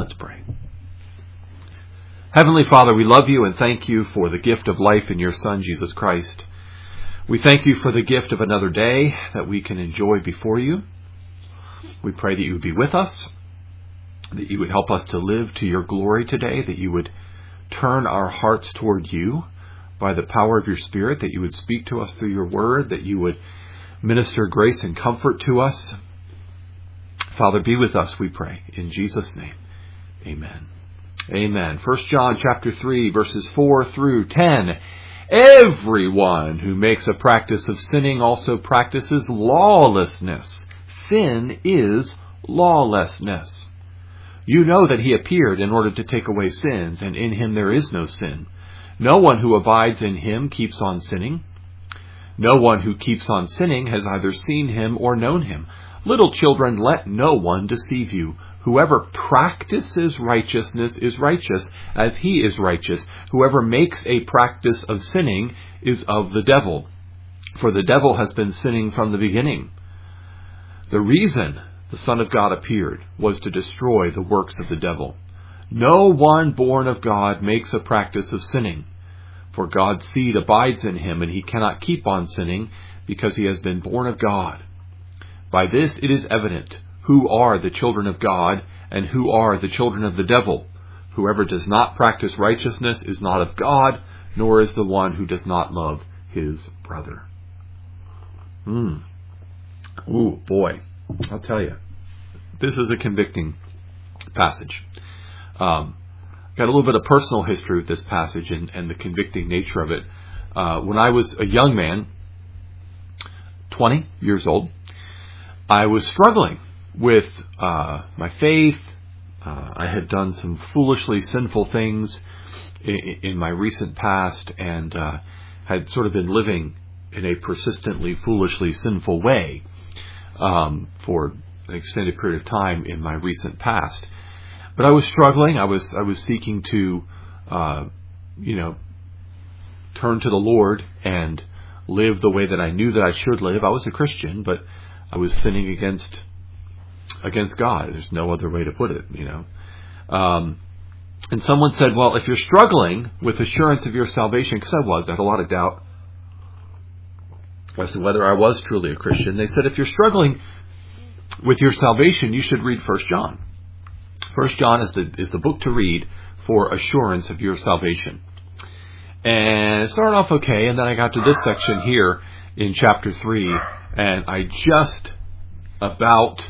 Let's pray. Heavenly Father, we love you and thank you for the gift of life in your Son, Jesus Christ. We thank you for the gift of another day that we can enjoy before you. We pray that you would be with us, that you would help us to live to your glory today, that you would turn our hearts toward you by the power of your Spirit, that you would speak to us through your word, that you would minister grace and comfort to us. Father, be with us, we pray. In Jesus' name, amen. Amen. 1 John chapter 3, verses 4 through 10. Everyone who makes a practice of sinning also practices lawlessness. Sin is lawlessness. You know that he appeared in order to take away sins, and in him there is no sin. No one who abides in him keeps on sinning. No one who keeps on sinning has either seen him or known him. Little children, let no one deceive you. Whoever practices righteousness is righteous, as he is righteous. Whoever makes a practice of sinning is of the devil, for the devil has been sinning from the beginning. The reason the Son of God appeared was to destroy the works of the devil. No one born of God makes a practice of sinning, for God's seed abides in him, and he cannot keep on sinning because he has been born of God. By this it is evident who are the children of God and who are the children of the devil. Whoever does not practice righteousness is not of God, nor is the one who does not love his brother. Ooh, boy, I'll tell you, this is a convicting passage. Got a little bit of personal history with this passage and the convicting nature of it. When I was a young man, 20 years old, I was struggling with my faith. I had done some foolishly sinful things in my recent past and had sort of been living in a persistently foolishly sinful way for an extended period of time in my recent past. But I was struggling. I was seeking to, turn to the Lord and live the way that I knew that I should live. I was a Christian, but I was sinning against God. There's no other way to put it, And someone said, well, if you're struggling with assurance of your salvation, because I had a lot of doubt as to whether I was truly a Christian. They said, if you're struggling with your salvation, you should read 1 John. 1 John is the book to read for assurance of your salvation. And it started off okay, and then I got to this section here in chapter 3, and I just about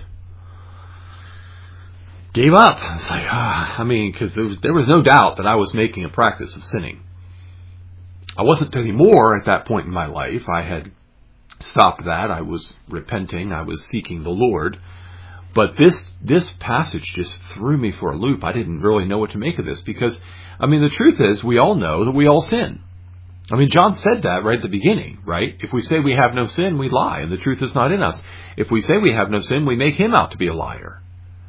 gave up. It's like, because there was no doubt that I was making a practice of sinning. I wasn't anymore at that point in my life. I had stopped that. I was repenting. I was seeking the Lord. But this passage just threw me for a loop. I didn't really know what to make of this because, the truth is we all know that we all sin. John said that right at the beginning, right? If we say we have no sin, we lie, and the truth is not in us. If we say we have no sin, we make him out to be a liar.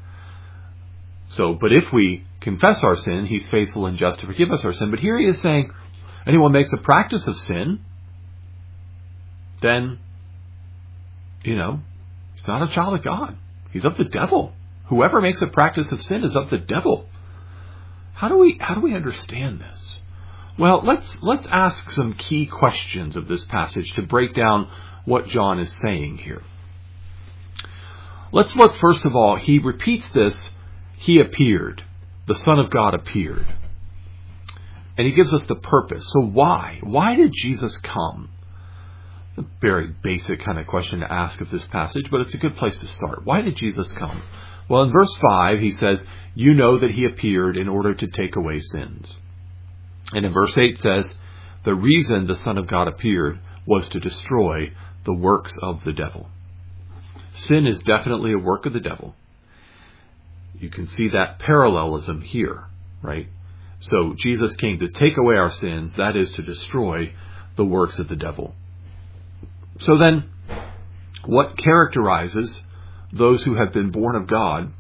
But if we confess our sin, he's faithful and just to forgive us our sin. But here he is saying, anyone makes a practice of sin, then, he's not a child of God. He's of the devil. Whoever makes a practice of sin is of the devil. How do we understand this? Well, let's ask some key questions of this passage to break down what John is saying here. Let's look, first of all, he repeats this, he appeared. The Son of God appeared. And he gives us the purpose. So why? Why did Jesus come? It's a very basic kind of question to ask of this passage, but it's a good place to start. Why did Jesus come? Well, in verse 5, he says, you know that he appeared in order to take away sins. And in verse 8 says, the reason the Son of God appeared was to destroy the works of the devil. Sin is definitely a work of the devil. You can see that parallelism here, right? So Jesus came to take away our sins, that is to destroy the works of the devil. So then, what characterizes those who have been born of God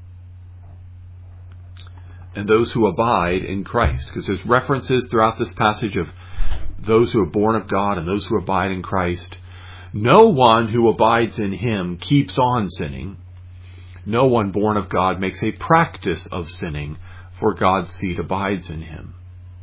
and those who abide in Christ? Because there's references throughout this passage of those who are born of God and those who abide in Christ. No one who abides in him keeps on sinning. No one born of God makes a practice of sinning, for God's seed abides in him.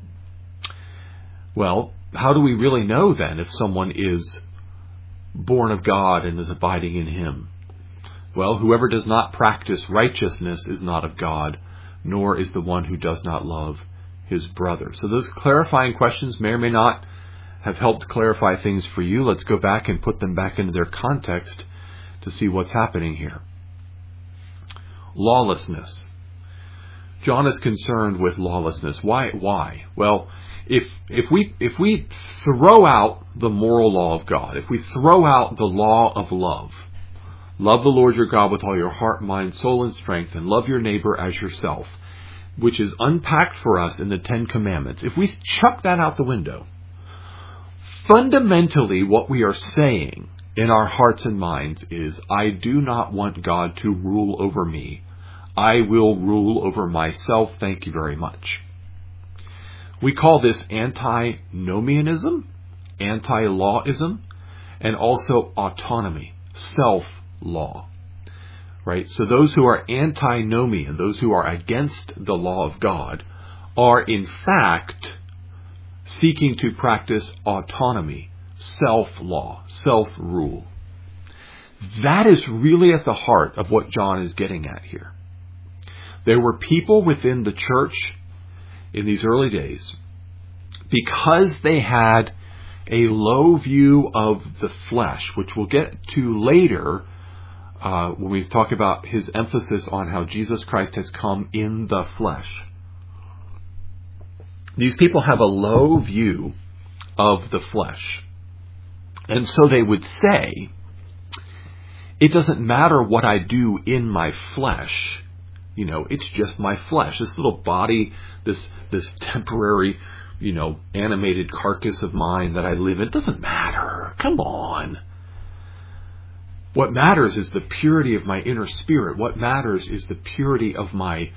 Well, how do we really know then if someone is born of God and is abiding in him? Well, whoever does not practice righteousness is not of God, nor is the one who does not love his brother. So those clarifying questions may or may not have helped clarify things for you. Let's go back and put them back into their context to see what's happening here. Lawlessness. John is concerned with lawlessness. Why? Well, if we throw out the moral law of God, if we throw out the law of love the Lord your God with all your heart, mind, soul, and strength, and love your neighbor as yourself, which is unpacked for us in the Ten Commandments. If we chuck that out the window, fundamentally what we are saying in our hearts and minds is, I do not want God to rule over me. I will rule over myself. Thank you very much. We call this antinomianism, anti-lawism, and also autonomy, self-law. Right? So those who are antinomian, those who are against the law of God, are in fact seeking to practice autonomy, self-law, self-rule. That is really at the heart of what John is getting at here. There were people within the church in these early days, because they had a low view of the flesh, which we'll get to later when we talk about his emphasis on how Jesus Christ has come in the flesh. These people have a low view of the flesh. And so they would say, it doesn't matter what I do in my flesh. You know, it's just my flesh. This little body, this temporary, animated carcass of mine that I live in, it doesn't matter. Come on. What matters is the purity of my inner spirit. What matters is the purity of my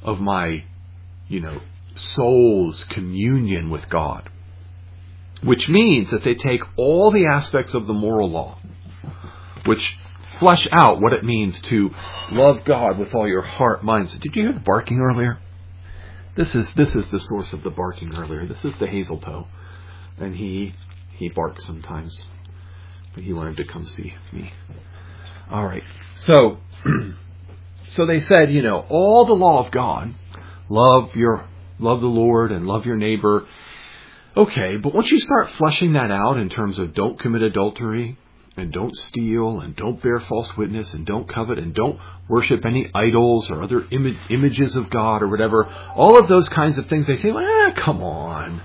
soul's communion with God. Which means that they take all the aspects of the moral law, which flesh out what it means to love God with all your heart, mind. Did you hear the barking earlier? This is the source of the barking earlier. This is the hazel toe. And he barks sometimes. But he wanted to come see me. All right. So they said, all the law of God, love the Lord and love your neighbor. Okay, but once you start fleshing that out in terms of don't commit adultery, and don't steal, and don't bear false witness, and don't covet, and don't worship any idols or other images of God or whatever, all of those kinds of things, they say, come on.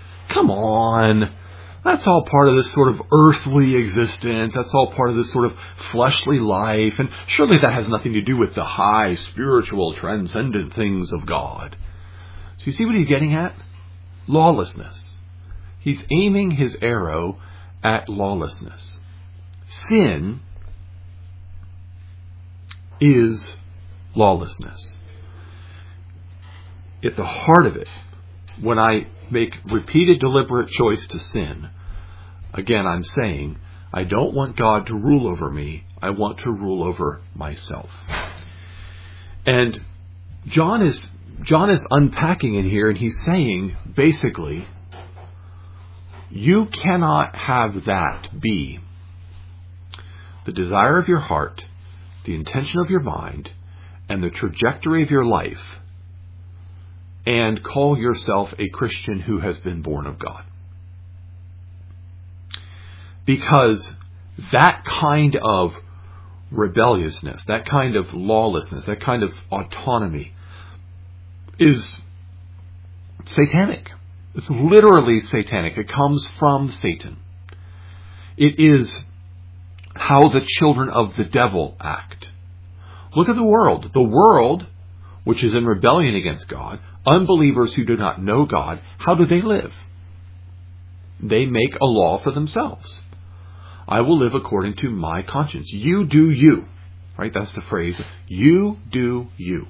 That's all part of this sort of earthly existence. That's all part of this sort of fleshly life. And surely that has nothing to do with the high, spiritual, transcendent things of God. So you see what he's getting at? Lawlessness. He's aiming his arrow at lawlessness. Sin is lawlessness. At the heart of it, when I make repeated deliberate choice to sin, again I'm saying, I don't want God to rule over me. I want to rule over myself. And John is unpacking in here, and he's saying, basically, you cannot have that be the desire of your heart, the intention of your mind, and the trajectory of your life, and call yourself a Christian who has been born of God. Because that kind of rebelliousness, that kind of lawlessness, that kind of autonomy is satanic. It's literally satanic. It comes from Satan. It is how the children of the devil act. Look at the world. The world, which is in rebellion against God, unbelievers who do not know God, how do they live? They make a law for themselves. I will live according to my conscience. You do you. Right? That's the phrase. You do you.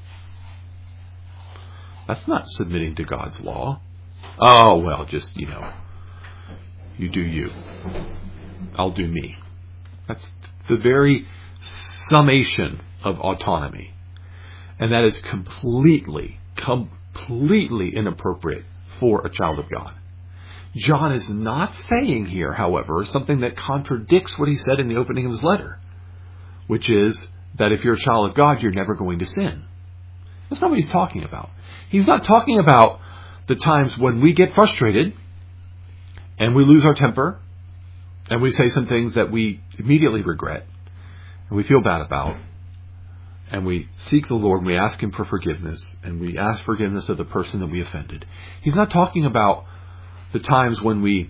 That's not submitting to God's law. Oh, well, just, you do you. I'll do me. That's the very summation of autonomy. And that is completely inappropriate for a child of God. John is not saying here, however, something that contradicts what he said in the opening of his letter, which is that if you're a child of God, you're never going to sin. That's not what he's talking about. He's not talking about the times when we get frustrated and we lose our temper and we say some things that we immediately regret and we feel bad about, and we seek the Lord and we ask Him for forgiveness, and we ask forgiveness of the person that we offended. He's not talking about the times when we,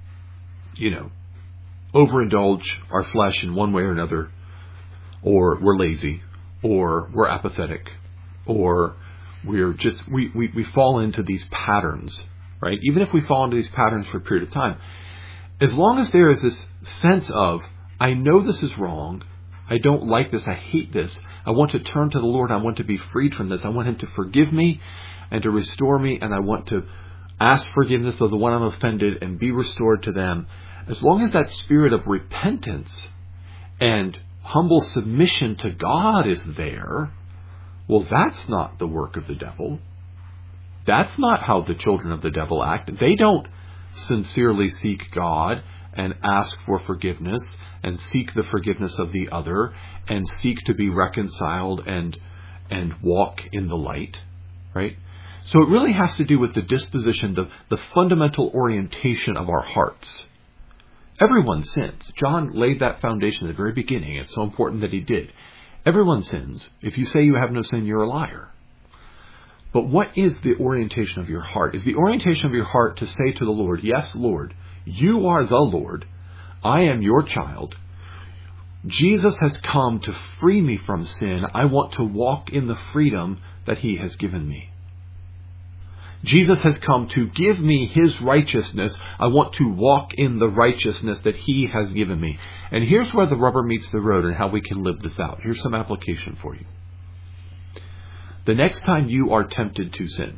overindulge our flesh in one way or another, or we're lazy, or we're apathetic, or we're just, we fall into these patterns, right? Even if we fall into these patterns for a period of time, as long as there is this sense of, I know this is wrong, I don't like this, I hate this, I want to turn to the Lord, I want to be freed from this, I want Him to forgive me and to restore me, and I want to ask forgiveness of the one I'm offended and be restored to them. As long as that spirit of repentance and humble submission to God is there, well, that's not the work of the devil. That's not how the children of the devil act. They don't sincerely seek God and ask for forgiveness and seek the forgiveness of the other and seek to be reconciled and walk in the light, right? So it really has to do with the disposition, the fundamental orientation of our hearts. Everyone sins. John laid that foundation at the very beginning. It's so important that he did. Everyone sins. If you say you have no sin, you're a liar. But what is the orientation of your heart? Is the orientation of your heart to say to the Lord, yes, Lord, you are the Lord. I am your child. Jesus has come to free me from sin. I want to walk in the freedom that He has given me. Jesus has come to give me His righteousness. I want to walk in the righteousness that He has given me. And here's where the rubber meets the road and how we can live this out. Here's some application for you. The next time you are tempted to sin,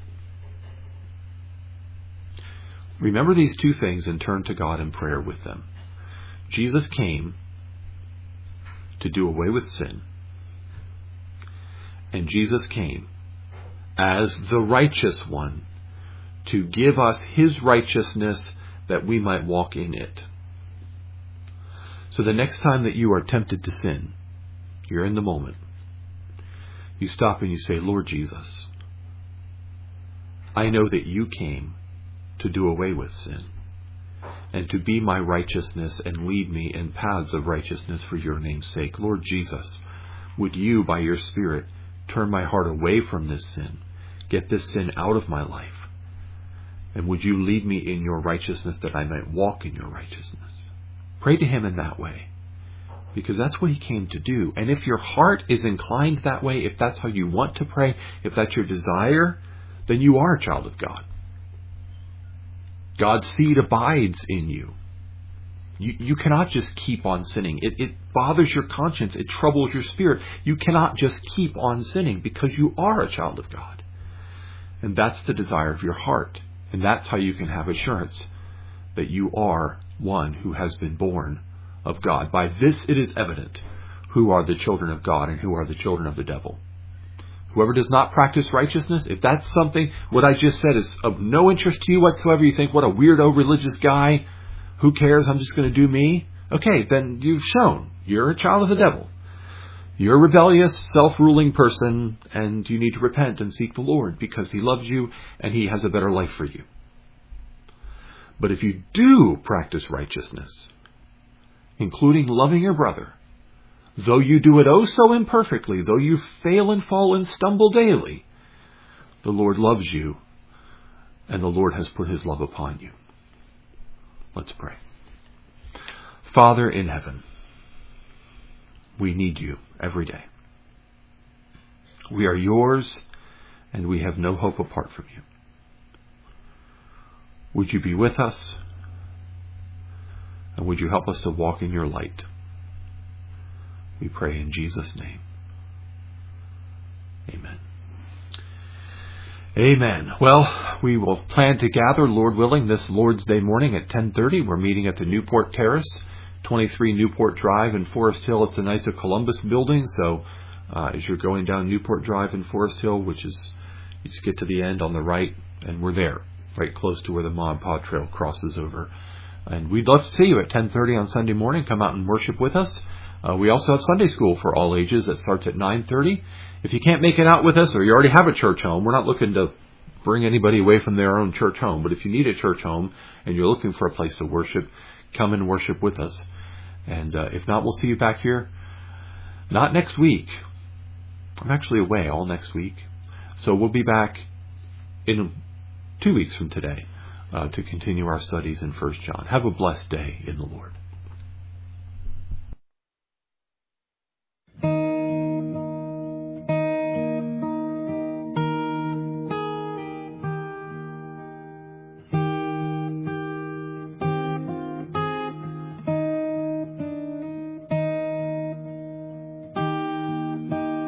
remember these two things and turn to God in prayer with them. Jesus came to do away with sin. And Jesus came as the righteous one to give us His righteousness that we might walk in it. So the next time that you are tempted to sin, you're in the moment, you stop and you say, Lord Jesus, I know that you came to do away with sin and to be my righteousness and lead me in paths of righteousness for your name's sake. Lord Jesus, would you, by your Spirit, turn my heart away from this sin, get this sin out of my life, and would you lead me in your righteousness that I might walk in your righteousness? Pray to Him in that way, because that's what He came to do. And if your heart is inclined that way, if that's how you want to pray, if that's your desire, then you are a child of God. God's seed abides in you. You cannot just keep on sinning. It bothers your conscience. It troubles your spirit. You cannot just keep on sinning because you are a child of God. And that's the desire of your heart. And that's how you can have assurance that you are one who has been born of God. By this it is evident who are the children of God and who are the children of the devil. Whoever does not practice righteousness, if that's something, what I just said is of no interest to you whatsoever, you think, what a weirdo religious guy, who cares, I'm just going to do me. Okay, then you've shown you're a child of the devil. You're a rebellious, self-ruling person, and you need to repent and seek the Lord because He loves you and He has a better life for you. But if you do practice righteousness, including loving your brother, though you do it oh so imperfectly, though you fail and fall and stumble daily, the Lord loves you and the Lord has put His love upon you. Let's pray. Father in heaven, we need you every day. We are yours and we have no hope apart from you. Would you be with us? And would you help us to walk in your light? We pray in Jesus' name. Amen. Amen. Well, we will plan to gather, Lord willing, this Lord's Day morning at 10:30. We're meeting at the Newport Terrace, 23 Newport Drive in Forest Hill. It's the Knights of Columbus building, so as you're going down Newport Drive in Forest Hill, which is, you just get to the end on the right, and we're there, right close to where the Ma and Pa Trail crosses over. And we'd love to see you at 10:30 on Sunday morning. Come out and worship with us. We also have Sunday school for all ages that starts at 9:30. If you can't make it out with us, or you already have a church home, we're not looking to bring anybody away from their own church home. But if you need a church home and you're looking for a place to worship, come and worship with us. And if not, we'll see you back here. Not next week. I'm actually away all next week. So we'll be back in 2 weeks from today to continue our studies in 1 John. Have a blessed day in the Lord.